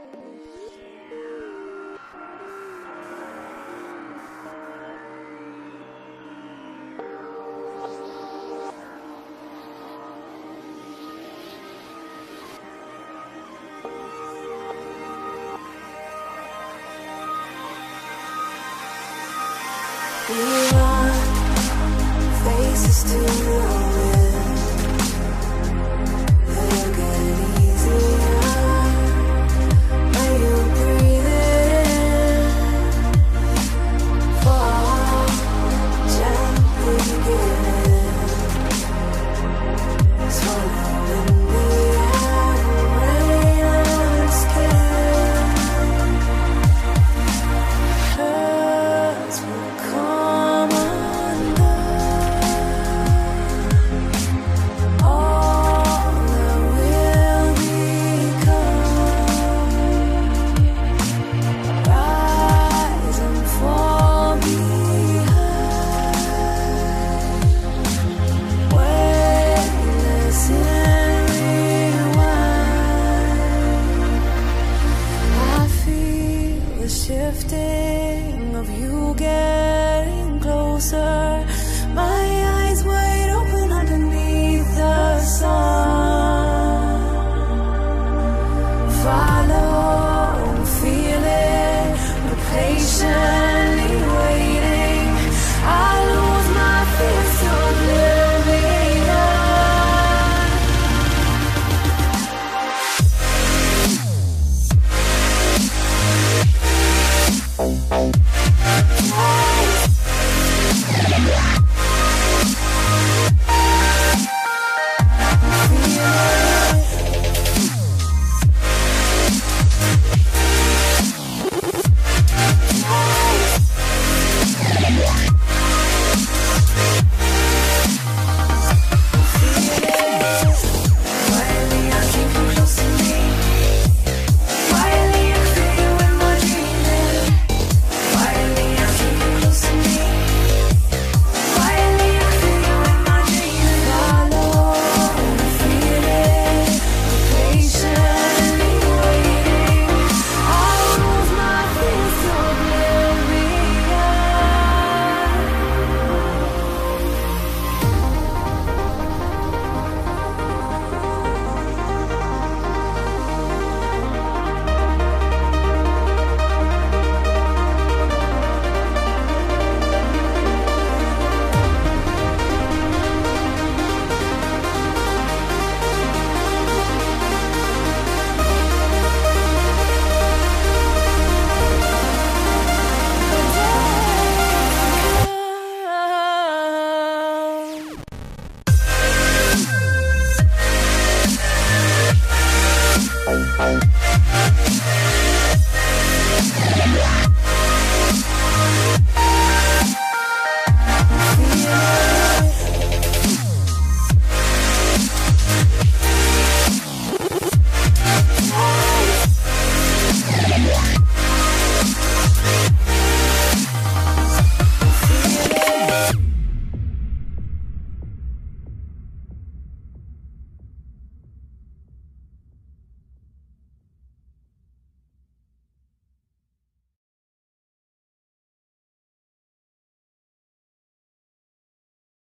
Faces to the wind, they'll get easier when you breathe it in. Fall gently again, swallowing the air, rain on skin. Hurts will come undone. All that will become, rise and fall behind, weightless in rewind. I feel the shifting of you getting closer. My eyes wide open underneath the sun. Follow, feel it, but patiently waiting. I lose my fears to oblivion. Bye.